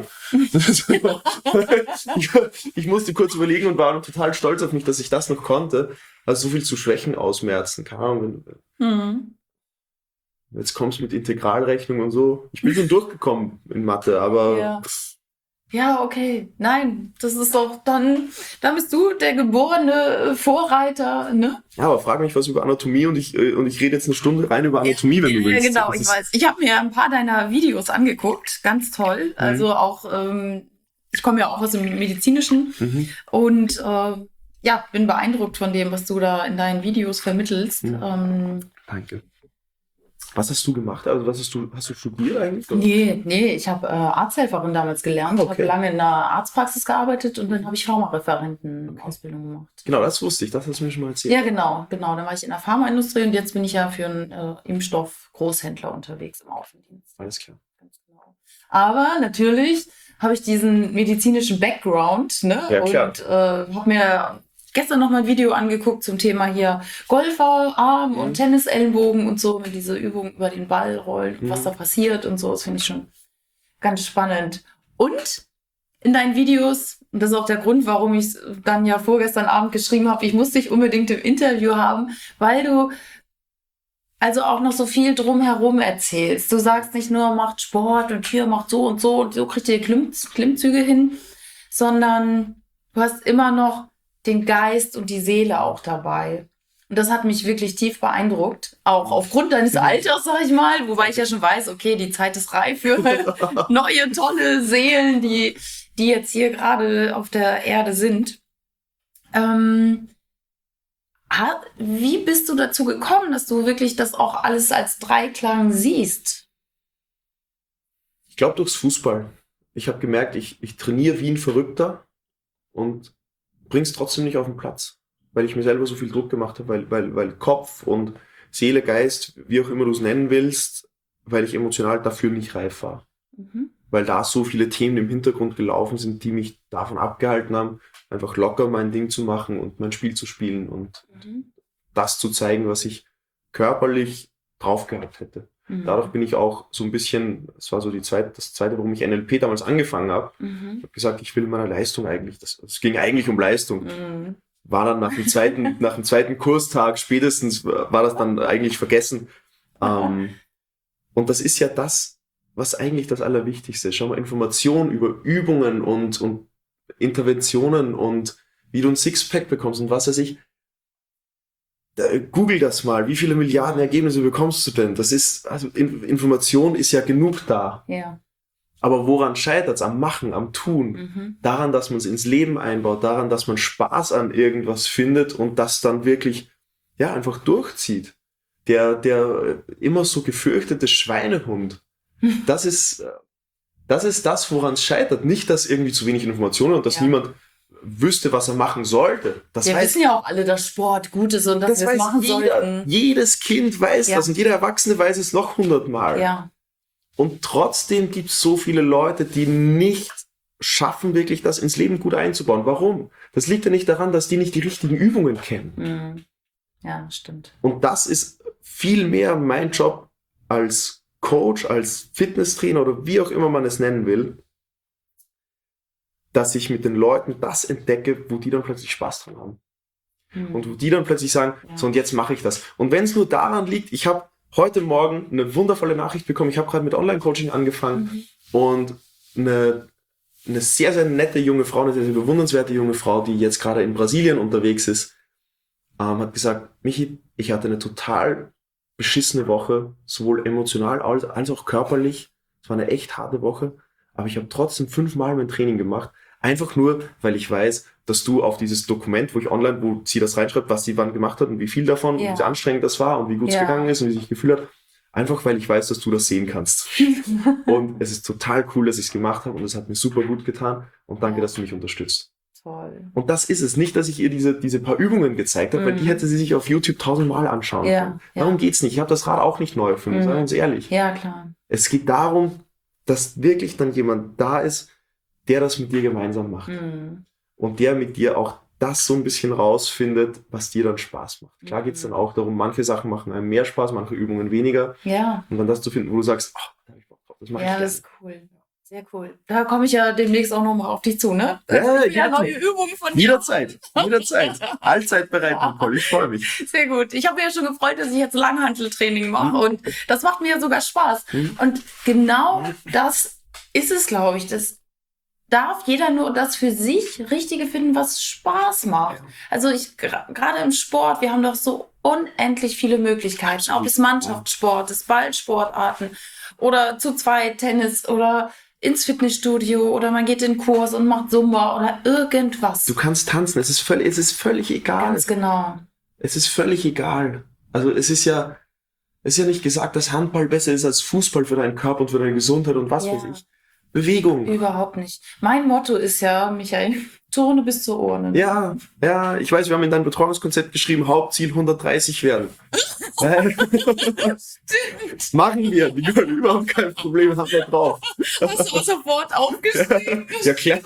ich, ich musste kurz überlegen und war noch total stolz auf mich, dass ich das noch konnte. Also so viel zu Schwächen ausmerzen. Keine Ahnung, wenn du Mhm. jetzt kommst mit Integralrechnung und so. Ich bin schon durchgekommen in Mathe, aber Ja. Ja, okay. Nein, das ist doch dann, dann bist du der geborene Vorreiter, ne? ja, aber frag mich was über Anatomie und ich, äh, und ich rede jetzt eine Stunde rein über Anatomie, wenn du Ja, willst. genau, Das ich ist- weiß. Ich habe mir ein paar deiner Videos angeguckt, ganz toll. Also auch, ähm, ich komme ja auch aus dem Medizinischen Mhm. und äh, ja, bin beeindruckt von dem, was du da in deinen Videos vermittelst. Mhm. Ähm, Danke. Was hast du gemacht? Also was hast du, hast du studiert eigentlich? oder? nee, nee, ich habe äh, Arzthelferin damals gelernt, Okay. habe lange in einer Arztpraxis gearbeitet und dann habe ich Pharmareferenten-Ausbildung gemacht. Genau, das wusste ich, das hast du mir schon mal erzählt. Ja, genau, genau. Dann war ich in der Pharmaindustrie und jetzt bin ich ja für einen äh, Impfstoff-Großhändler unterwegs im Außendienst. Alles klar. Ganz genau. Aber natürlich habe ich diesen medizinischen Background, ne? Ja, klar. Und äh, habe mir gestern noch mal ein Video angeguckt zum Thema hier Golferarm Mhm. und Tennisellenbogen und so, mit diese Übung über den Ball rollen, Mhm. was da passiert und so. Das finde ich schon ganz spannend. Und in deinen Videos, und das ist auch der Grund, warum ich es dann ja vorgestern Abend geschrieben habe, ich muss dich unbedingt im Interview haben, weil du also auch noch so viel drumherum erzählst. Du sagst nicht nur, macht Sport und hier macht so und so und so kriegt ihr Klimm, Klimmzüge hin, sondern du hast immer noch den Geist und die Seele auch dabei. Und das hat mich wirklich tief beeindruckt. Auch aufgrund deines Mhm. Alters, sag ich mal, wobei ich ja schon weiß, okay, die Zeit ist reif für neue, tolle Seelen, die, die jetzt hier gerade auf der Erde sind. Ähm, ha- wie bist du dazu gekommen, dass du wirklich das auch alles als Dreiklang siehst? Ich glaube durchs Fußball. Ich habe gemerkt, ich, ich trainiere wie ein Verrückter und bring's trotzdem nicht auf den Platz, weil ich mir selber so viel Druck gemacht habe, weil, weil, weil Kopf und Seele, Geist, wie auch immer du es nennen willst, weil ich emotional dafür nicht reif war. Mhm. Weil da so viele Themen im Hintergrund gelaufen sind, die mich davon abgehalten haben, einfach locker mein Ding zu machen und mein Spiel zu spielen und Mhm. das zu zeigen, was ich körperlich drauf gehabt hätte. Mhm. Dadurch bin ich auch so ein bisschen, das war so die zweite, das zweite, warum ich N L P damals angefangen habe. Mhm. Ich habe gesagt, ich will in meiner Leistung eigentlich, das, es ging eigentlich um Leistung. Mhm. War dann nach dem zweiten, nach dem zweiten Kurstag spätestens, war das dann eigentlich vergessen. Ähm, und das ist ja das, was eigentlich das Allerwichtigste ist. Schau mal, Informationen über Übungen und, und Interventionen und wie du ein Sixpack bekommst und was weiß ich. Da, Google das mal, wie viele Milliarden Ergebnisse bekommst du denn? Das ist, also In- Information ist ja genug da. Ja. Aber woran scheitert's? Am Machen, am Tun. Mhm. Daran, dass man es ins Leben einbaut, daran, dass man Spaß an irgendwas findet und das dann wirklich, ja, einfach durchzieht. Der, der immer so gefürchtete Schweinehund, das ist, äh, das ist das, woran es scheitert. Nicht, dass irgendwie zu wenig Informationen und dass Ja. niemand wüsste, was er machen sollte. Das Wir weiß, wissen ja auch alle, dass Sport gut ist und dass das wir es weiß machen jeder. sollten. Jedes Kind weiß Ja. das und jeder Erwachsene weiß es noch hundertmal. Ja. Und trotzdem gibt es so viele Leute, die nicht schaffen, wirklich das ins Leben gut einzubauen. Warum? Das liegt ja nicht daran, dass die nicht die richtigen Übungen kennen. Mhm. Ja, stimmt. Und das ist viel mehr mein Job als Coach, als Fitnesstrainer oder wie auch immer man es nennen will, dass ich mit den Leuten das entdecke, wo die dann plötzlich Spaß dran haben. Mhm. Und wo die dann plötzlich sagen, Ja. so und jetzt mache ich das. Und wenn es nur daran liegt, ich habe heute Morgen eine wundervolle Nachricht bekommen, ich habe gerade mit Online-Coaching angefangen Mhm. und eine, eine sehr, sehr nette junge Frau, eine sehr, sehr bewundernswerte junge Frau, die jetzt gerade in Brasilien unterwegs ist, ähm, hat gesagt, Michi, ich hatte eine total beschissene Woche, sowohl emotional als, als auch körperlich. Es war eine echt harte Woche, aber ich habe trotzdem fünfmal mein Training gemacht. Einfach nur, weil ich weiß, dass du auf dieses Dokument, wo ich online, wo sie das reinschreibt, was sie wann gemacht hat und wie viel davon Ja. und wie anstrengend das war und wie gut es Ja. gegangen ist und wie sich gefühlt hat. Einfach, weil ich weiß, dass du das sehen kannst. Und es ist total cool, dass ich es gemacht habe und es hat mir super gut getan und danke, Ja. dass du mich unterstützt. Toll. Und das ist es. Nicht, dass ich ihr diese, diese paar Übungen gezeigt habe, weil Mhm. die hätte sie sich auf YouTube tausendmal anschauen Ja, können. ja. Darum geht's nicht. Ich habe das Rad auch nicht neu erfunden, Mhm. seien wir uns ehrlich. Ja, klar. Es geht darum, dass wirklich dann jemand da ist, der das mit dir gemeinsam macht. Mhm. Und der mit dir auch das so ein bisschen rausfindet, was dir dann Spaß macht. Klar geht's Mhm. dann auch darum, manche Sachen machen einem mehr Spaß, manche Übungen weniger. Ja. Und dann das zu finden, wo du sagst, ach, da hab ich Bock drauf, das mache Ja, ich das ist gerne. cool. Sehr cool. Da komme ich ja demnächst auch nochmal auf dich zu, ne? Ja, Also ich will ja ja, neue Übungen von dir. Jederzeit, jederzeit. Allzeit bereit, Nicole. Ich freue mich. Sehr gut. Ich habe mir ja schon gefreut, dass ich jetzt Langhanteltraining mache Mhm. und das macht mir ja sogar Spaß. Mhm. Und genau das ist es, glaube ich. Das darf jeder nur das für sich Richtige finden, was Spaß macht. Ja. Also ich gra- gerade im Sport, wir haben doch so unendlich viele Möglichkeiten. Ob es Mannschaftssport ist, Ballsportarten oder zu zweit Tennis oder ins Fitnessstudio oder man geht in den Kurs und macht Zumba oder irgendwas. Du kannst tanzen, es ist völlig, es ist völlig egal. Ganz genau. Es ist völlig egal. Also es ist ja, es ist ja nicht gesagt, dass Handball besser ist als Fußball für deinen Körper und für deine Gesundheit und was Ja. weiß ich. Bewegung. Überhaupt nicht. Mein Motto ist ja, Michael, Turne bis zur Urne. Ja, ja, ich weiß, wir haben in deinem Betreuungskonzept geschrieben, Hauptziel hundertdreißig werden. Machen wir, Nicole, überhaupt kein Problem, haben wir drauf. Hast du auch sofort aufgeschrieben? Ja klar,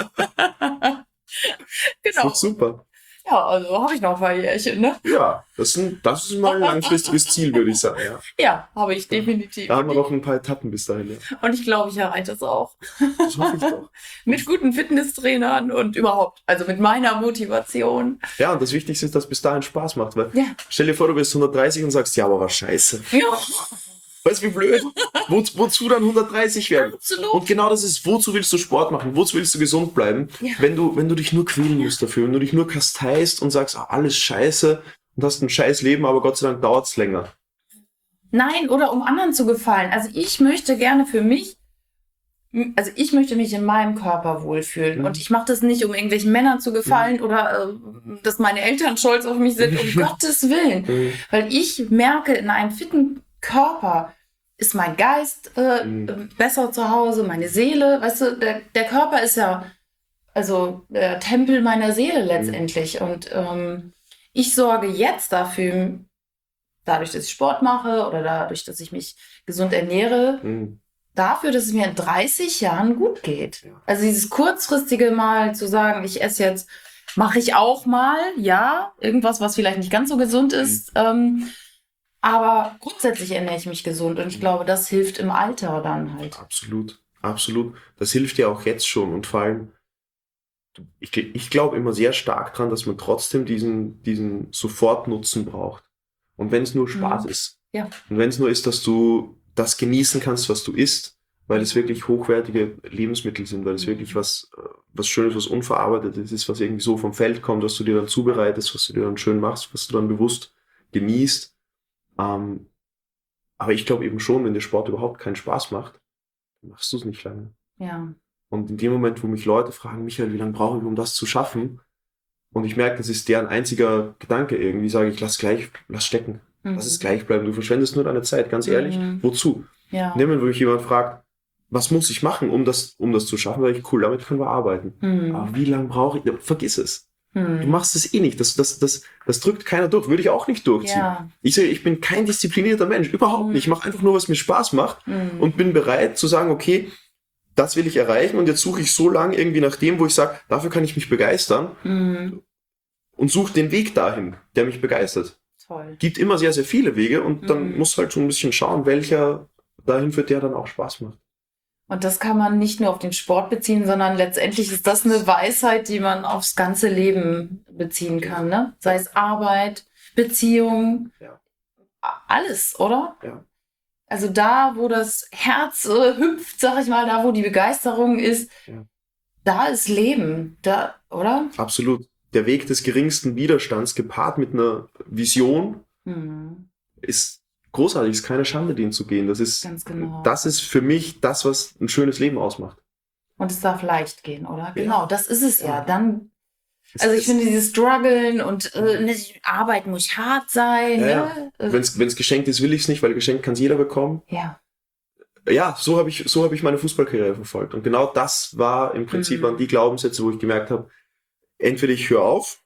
ist Genau. doch super. Ja, also habe ich noch ein paar Jährchen, ne? Ja, das ist, ein, das ist mal ein langfristiges Ziel, würde ich sagen. Ja. Ja, habe ich definitiv. Da haben wir noch ein paar Etappen bis dahin. Ja. Und ich glaube, ich erreiche das auch. Das hoffe ich doch. Mit guten Fitnesstrainern und überhaupt. Also mit meiner Motivation. Ja, und das Wichtigste ist, dass es bis dahin Spaß macht. Weil Ja. stell dir vor, du bist hundertdreißig und sagst, ja, aber war scheiße. Ja, Weißt du, wie blöd? Wo, wozu dann hundertdreißig werden? absolut. Und genau das ist, wozu willst du Sport machen? Wozu willst du gesund bleiben? Ja. Wenn du, wenn du dich nur quälen musst dafür, wenn du dich nur kasteist und sagst, ah, alles scheiße und hast ein scheiß Leben, aber Gott sei Dank dauert's länger. Nein, oder um anderen zu gefallen. Also ich möchte gerne für mich, also ich möchte mich in meinem Körper wohlfühlen. Mhm. Und ich mache das nicht, um irgendwelchen Männern zu gefallen oder äh, dass meine Eltern stolz auf mich sind, um Gottes Willen. Mhm. Weil ich merke, in einem fitten Körper ist mein Geist äh, Mhm. besser zu Hause, meine Seele. Weißt du, der, der Körper ist ja also der Tempel meiner Seele letztendlich. Und ähm, ich sorge jetzt dafür, dadurch, dass ich Sport mache oder dadurch, dass ich mich gesund ernähre, Mhm. dafür, dass es mir in dreißig Jahren gut geht. Ja. Also dieses kurzfristige Mal zu sagen, ich esse jetzt, mache ich auch mal, ja, irgendwas, was vielleicht nicht ganz so gesund ist, mhm. ähm, aber grundsätzlich ernähre ich mich gesund und ich glaube, das hilft im Alter dann halt. Absolut, absolut. Das hilft ja auch jetzt schon und vor allem, ich, ich glaube immer sehr stark dran, dass man trotzdem diesen, diesen Sofortnutzen braucht. Und wenn es nur Spaß mhm. ist. Ja. Und wenn es nur ist, dass du das genießen kannst, was du isst, weil es wirklich hochwertige Lebensmittel sind, weil es mhm. wirklich was, was Schönes, was Unverarbeitetes ist, was irgendwie so vom Feld kommt, was du dir dann zubereitest, was du dir dann schön machst, was du dann bewusst genießt. Ähm, aber ich glaube eben schon, wenn der Sport überhaupt keinen Spaß macht, dann machst du es nicht lange. Ja. Und in dem Moment, wo mich Leute fragen, Michael, wie lange brauche ich, um das zu schaffen? Und ich merke, das ist deren einziger Gedanke irgendwie, sage ich, lass gleich, lass stecken. Mhm. Lass es gleich bleiben. Du verschwendest nur deine Zeit. Ganz ehrlich, mhm. wozu? Ja. In dem Moment, wo mich jemand fragt, was muss ich machen, um das, um das zu schaffen, sage ich, cool, damit können wir arbeiten. Mhm. Aber wie lange brauche ich? Vergiss es. Du machst es eh nicht. Das, das, das, das drückt keiner durch. Würde ich auch nicht durchziehen. Ja. Ich sage, ich bin kein disziplinierter Mensch. Überhaupt mhm. nicht. Ich mache einfach nur, was mir Spaß macht mhm. und bin bereit zu sagen, okay, das will ich erreichen und jetzt suche ich so lange irgendwie nach dem, wo ich sage, dafür kann ich mich begeistern mhm. und suche den Weg dahin, der mich begeistert. Toll. Gibt immer sehr, sehr viele Wege und dann mhm. musst du halt schon ein bisschen schauen, welcher dahin führt, der dann auch Spaß macht. Und das kann man nicht nur auf den Sport beziehen, sondern letztendlich ist das eine Weisheit, die man aufs ganze Leben beziehen kann, ne? Sei es Arbeit, Beziehung, ja. alles, oder? Ja. Also da, wo das Herz äh, hüpft, sag ich mal, da, wo die Begeisterung ist, ja. da ist Leben, da, oder? Absolut. Der Weg des geringsten Widerstands gepaart mit einer Vision mhm. ist großartig, ist keine Schande, den zu gehen. Das ist, Ganz genau. Das ist für mich das, was ein schönes Leben ausmacht. Und es darf leicht gehen, oder? Ja. Genau, das ist es ja. ja. Dann, also ich finde dieses Struggeln und äh, Arbeit muss hart sein. Ja, ne? ja. Wenn es geschenkt ist, will ich es nicht, weil geschenkt kann es jeder bekommen. Ja. Ja, so habe ich, so hab ich meine Fußballkarriere verfolgt. Und genau das war im Prinzip mhm. an die Glaubenssätze, wo ich gemerkt habe, entweder ich höre auf,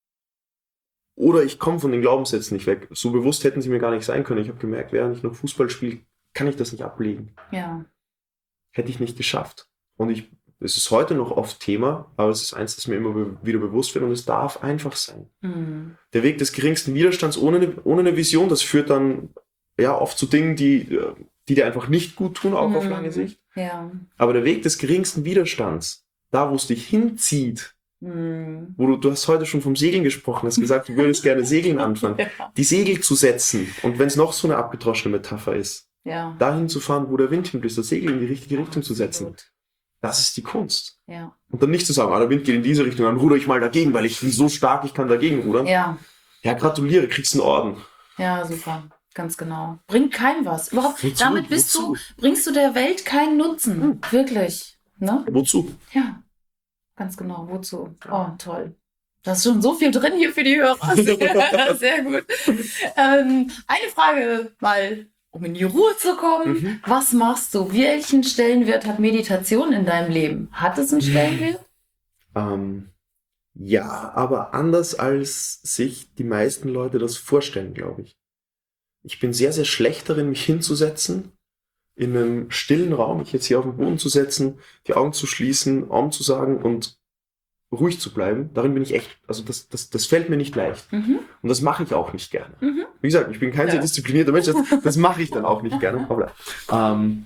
oder ich komme von den Glaubenssätzen nicht weg. So bewusst hätten sie mir gar nicht sein können. Ich habe gemerkt, während ich noch Fußball spiele, kann ich das nicht ablegen. Ja. Hätte ich nicht geschafft. Und ich, es ist heute noch oft Thema, aber es ist eins, das mir immer be- wieder bewusst wird und es darf einfach sein. Mhm. Der Weg des geringsten Widerstands ohne eine, ohne eine Vision, das führt dann ja oft zu Dingen, die, die dir einfach nicht gut tun, auch mhm. auf lange Sicht. Ja. Aber der Weg des geringsten Widerstands, da wo es dich hinzieht, Mhm. wo du, du hast heute schon vom Segeln gesprochen, hast gesagt, du würdest gerne Segeln anfangen. ja. Die Segel zu setzen und wenn es noch so eine abgedroschene Metapher ist, ja. dahin zu fahren, wo der Wind hin ist, das Segel in die richtige Richtung zu setzen. Gut. Das ist die Kunst. Ja. Und dann nicht zu sagen, ah, der Wind geht in diese Richtung, dann ruder ich mal dagegen, weil ich bin so stark, ich kann dagegen rudern. Ja. Ja, gratuliere, kriegst einen Orden. Ja, super. Ganz genau. Bringt keinem was. Überhaupt, Wozu? damit bist Wozu? du, bringst du der Welt keinen Nutzen. Hm. Wirklich. Ne? Wozu? Ja. Ganz genau. Wozu? Oh, toll. Da ist schon so viel drin hier für die Hörer. Sehr, sehr gut. Ähm, eine Frage mal, um in die Ruhe zu kommen. Mhm. Was machst du? Welchen Stellenwert hat Meditation in deinem Leben? Hat es einen Stellenwert? Ähm, ja, aber anders als sich die meisten Leute das vorstellen, glaube ich. Ich bin sehr, sehr schlecht darin, mich hinzusetzen, in einem stillen Raum, mich jetzt hier auf den Boden zu setzen, die Augen zu schließen, Augen zu sagen und ruhig zu bleiben. Darin bin ich echt, also das, das, das fällt mir nicht leicht. Mhm. Und das mache ich auch nicht gerne. Mhm. Wie gesagt, ich bin kein Ja. sehr disziplinierter Mensch, das, das mache ich dann auch nicht gerne. Aber, ähm,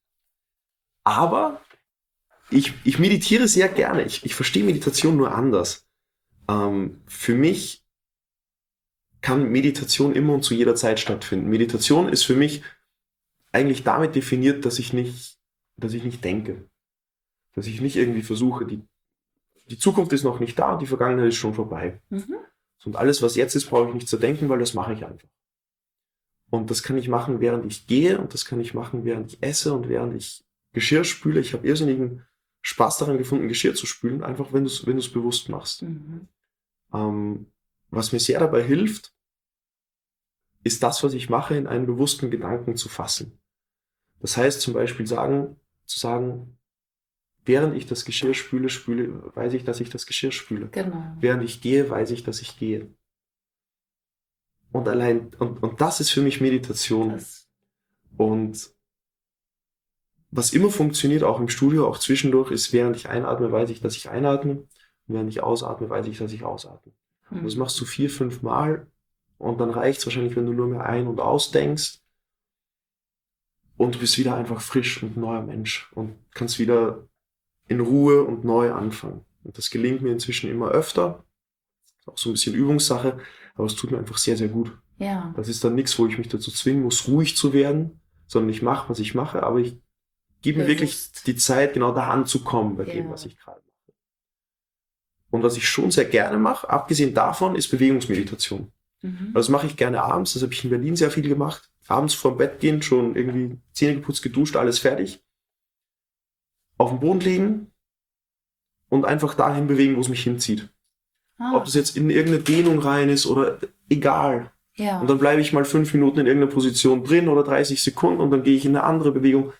aber ich, ich meditiere sehr gerne. Ich, ich verstehe Meditation nur anders. Ähm, für mich kann Meditation immer und zu jeder Zeit stattfinden. Meditation ist für mich eigentlich damit definiert, dass ich nicht, dass ich nicht denke. Dass ich nicht irgendwie versuche, die, die Zukunft ist noch nicht da und die Vergangenheit ist schon vorbei. Mhm. Und alles, was jetzt ist, brauche ich nicht zu denken, weil das mache ich einfach. Und das kann ich machen, während ich gehe und das kann ich machen, während ich esse und während ich Geschirr spüle. Ich habe irrsinnigen Spaß daran gefunden, Geschirr zu spülen, einfach wenn du es wenn du es bewusst machst. Mhm. Ähm, was mir sehr dabei hilft, ist das, was ich mache, in einen bewussten Gedanken zu fassen. Das heißt zum Beispiel sagen, zu sagen, während ich das Geschirr spüle, spüle, weiß ich, dass ich das Geschirr spüle. Genau. Während ich gehe, weiß ich, dass ich gehe. Und allein, und, und das ist für mich Meditation. Das, Und was immer funktioniert, auch im Studio, auch zwischendurch, ist, während ich einatme, weiß ich, dass ich einatme. Und während ich ausatme, weiß ich, dass ich ausatme. Mhm. Und das machst du vier, fünf Mal. Und dann reicht es wahrscheinlich, wenn du nur mehr ein- und ausdenkst. Und du bist wieder einfach frisch und neuer Mensch. Und kannst wieder in Ruhe und neu anfangen. Und das gelingt mir inzwischen immer öfter. Auch so ein bisschen Übungssache. Aber es tut mir einfach sehr, sehr gut. Ja. Das ist dann nichts, wo ich mich dazu zwingen muss, ruhig zu werden. Sondern ich mache, was ich mache. Aber ich gebe mir wirklich die Zeit, genau da anzukommen bei ja. dem, was ich gerade mache. Und was ich schon sehr gerne mache, abgesehen davon, ist Bewegungsmeditation. Mhm. Also das mache ich gerne abends, das habe ich in Berlin sehr viel gemacht. Abends vorm Bett gehen, schon irgendwie Zähne geputzt, geduscht, alles fertig. Auf dem Boden liegen und einfach dahin bewegen, wo es mich hinzieht. Ah. Ob das jetzt in irgendeine Dehnung rein ist oder egal. Ja. Und dann bleibe ich mal fünf Minuten in irgendeiner Position drin oder dreißig Sekunden und dann gehe ich in eine andere Bewegung.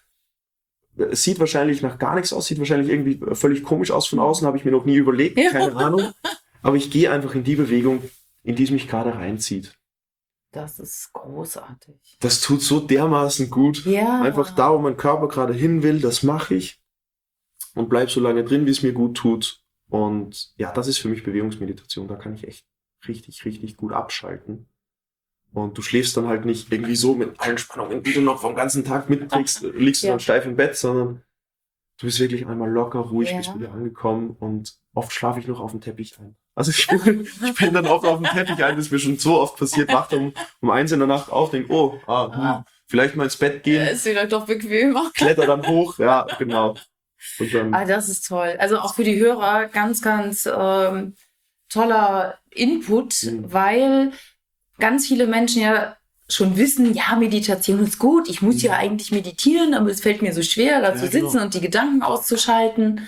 Es sieht wahrscheinlich nach gar nichts aus, sieht wahrscheinlich irgendwie völlig komisch aus von außen, habe ich mir noch nie überlegt, ja. keine Ahnung. Aber ich gehe einfach in die Bewegung, in die es mich gerade reinzieht. Das ist großartig. Das tut so dermaßen gut. Ja. Einfach da, wo mein Körper gerade hin will, das mache ich und bleib so lange drin, wie es mir gut tut. Und ja, das ist für mich Bewegungsmeditation. Da kann ich echt richtig, richtig gut abschalten. Und du schläfst dann halt nicht irgendwie so mit allen Spannungen, die du noch vom ganzen Tag mitträgst, liegst du ja. dann steif im Bett, sondern du bist wirklich einmal locker, ruhig, ja. bist wieder angekommen und oft schlafe ich noch auf dem Teppich ein. Also ich bin, ich bin dann oft auf dem Teppich ein, das ist mir schon so oft passiert, wacht um, um eins in der Nacht auf, denk, oh, ah, hm, ah. vielleicht mal ins Bett gehen. Ist vielleicht doch bequemer. Kletter dann hoch, ja, genau. Und dann, ah, das ist toll. Also auch für die Hörer ganz, ganz ähm, toller Input, mhm. weil ganz viele Menschen ja schon wissen, ja, Meditation ist gut, ich muss mhm. ja eigentlich meditieren, aber es fällt mir so schwer, da ja, zu sitzen genau. und die Gedanken auszuschalten.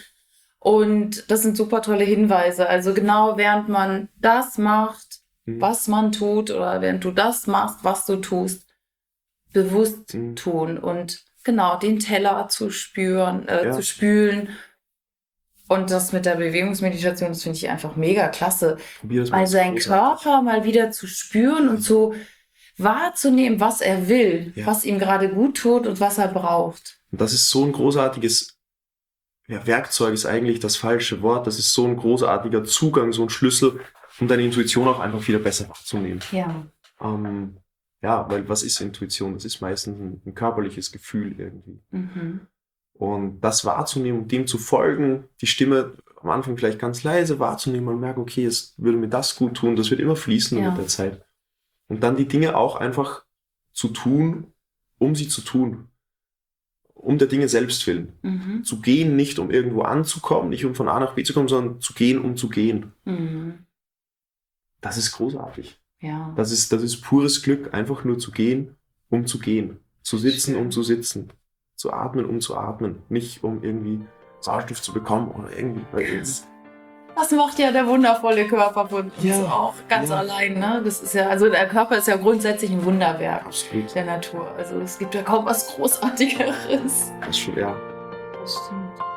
Und das sind super tolle Hinweise. Also genau während man das macht, mhm. was man tut, oder während du das machst, was du tust, bewusst mhm. tun und genau den Teller zu spüren, äh, ja. zu spülen. Und das mit der Bewegungsmeditation, das finde ich einfach mega klasse. Weil seinen Körper mal wieder zu spüren und zu wahrzunehmen, was er will, ja. was ihm gerade gut tut und was er braucht. Und das ist so ein großartiges, ja, Werkzeug ist eigentlich das falsche Wort, das ist so ein großartiger Zugang, so ein Schlüssel, um deine Intuition auch einfach wieder besser wahrzunehmen. Ja. Ähm, ja, weil was ist Intuition? Das ist meistens ein, ein körperliches Gefühl irgendwie. Mhm. Und das wahrzunehmen und dem zu folgen, die Stimme am Anfang vielleicht ganz leise wahrzunehmen und merken, okay, es würde mir das gut tun, das wird immer fließen ja. mit der Zeit. Und dann die Dinge auch einfach zu tun, um sie zu tun. Um der Dinge selbst willen. Mhm. Zu gehen, nicht um irgendwo anzukommen, nicht um von A nach B zu kommen, sondern zu gehen, um zu gehen. Mhm. Das ist großartig. Ja. Das ist, das ist pures Glück, einfach nur zu gehen, um zu gehen. Zu sitzen, um zu sitzen. Zu atmen, um zu atmen. Nicht um irgendwie Sauerstoff zu bekommen oder irgendwie. Weil es das macht ja der wundervolle Körper von uns ja, auch ganz ja. allein. Ne? Das ist ja, also der Körper ist ja grundsätzlich ein Wunderwerk Absolut. der Natur. Also es gibt ja kaum was Großartigeres. Das schon, ja. Das stimmt.